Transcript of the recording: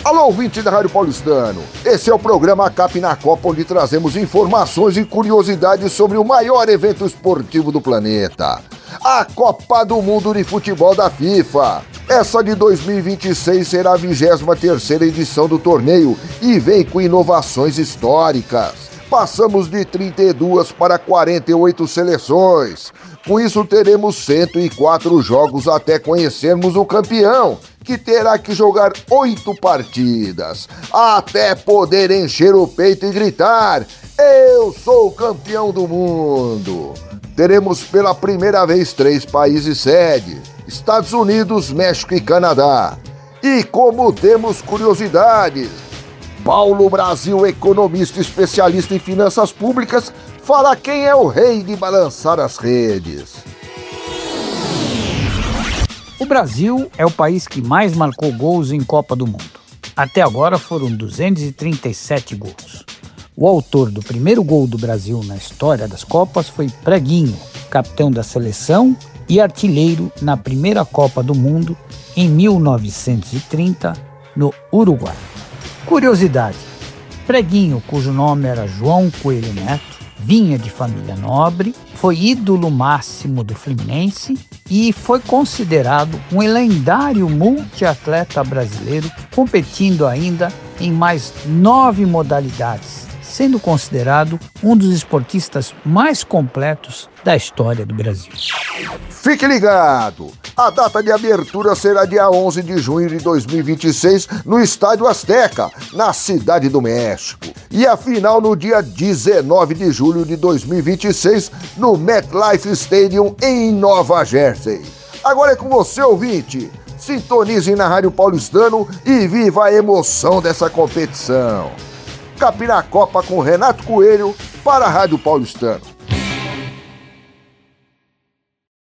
Alô, ouvinte da Rádio Paulistano. Esse é o programa Cap na Copa, onde trazemos informações e curiosidades sobre o maior evento esportivo do planeta, a Copa do Mundo de Futebol da FIFA. Essa de 2026 será a 23ª edição do torneio e vem com inovações históricas. Passamos de 32 para 48 seleções. Com isso, teremos 104 jogos até conhecermos o campeão, que terá que jogar 8 partidas, até poder encher o peito e gritar: eu sou o campeão do mundo. Teremos pela primeira vez 3 países sede: Estados Unidos, México e Canadá. E como temos curiosidades, Paulo Brasil, economista e especialista em finanças públicas, fala quem é o rei de balançar as redes. O Brasil é o país que mais marcou gols em Copa do Mundo. Até agora foram 237 gols. O autor do primeiro gol do Brasil na história das Copas foi Preguinho, capitão da seleção e artilheiro na primeira Copa do Mundo em 1930, no Uruguai. Curiosidade: Preguinho, cujo nome era João Coelho Neto, vinha de família nobre, foi ídolo máximo do Fluminense e foi considerado um lendário multiatleta brasileiro, competindo ainda em mais 9 modalidades, sendo considerado um dos esportistas mais completos da história do Brasil. Fique ligado! A data de abertura será dia 11 de junho de 2026 no Estádio Azteca, na Cidade do México. E a final no dia 19 de julho de 2026 no MetLife Stadium em Nova Jersey. Agora é com você, ouvinte. Sintonize na Rádio Paulistano e viva a emoção dessa competição. Cap na Copa com Renato Coelho para a Rádio Paulistano.